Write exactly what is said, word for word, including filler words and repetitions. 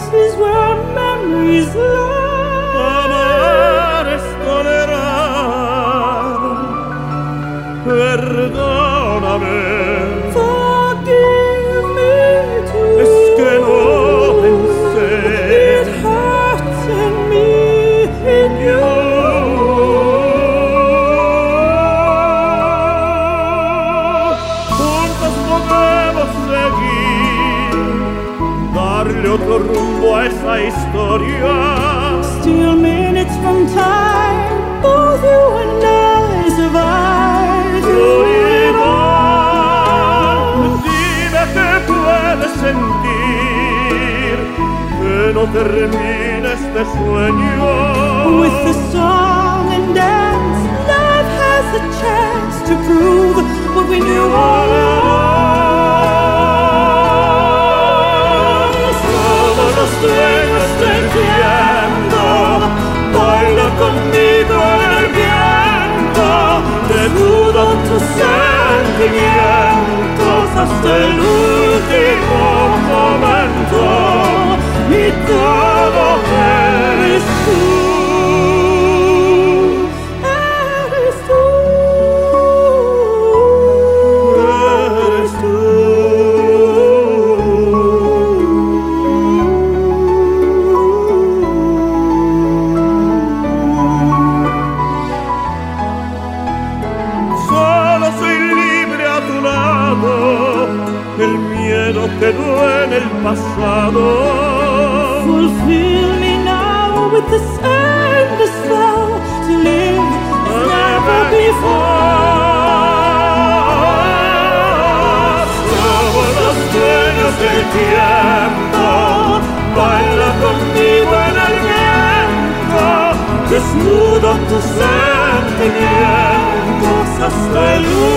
is where memories lie. Amar es tolerar. Perdóname. Forgive me too. Es que no pensé. It hurts in me, in you. Juntos podemos seguir, darle otro rumbo a esa historia. Still minutes from time, both you and I survive. Prohibir, dime que puedes sentir, que no termine este sueño. With the song and dance, love has a chance to prove what we knew all along. Somos los dueños del tiempo, baila conmigo en el viento, desnudo tus sentimientos hasta el último momento, y todo eres tú, Eres tú, eres tú. Solo soy libre a tu lado, el miedo quedó en el pasado. fulfill me now with this endless vow to live as never before. Somos los dueños del tiempo, baila conmigo en el viento, desnudo tus sentimientos hasta el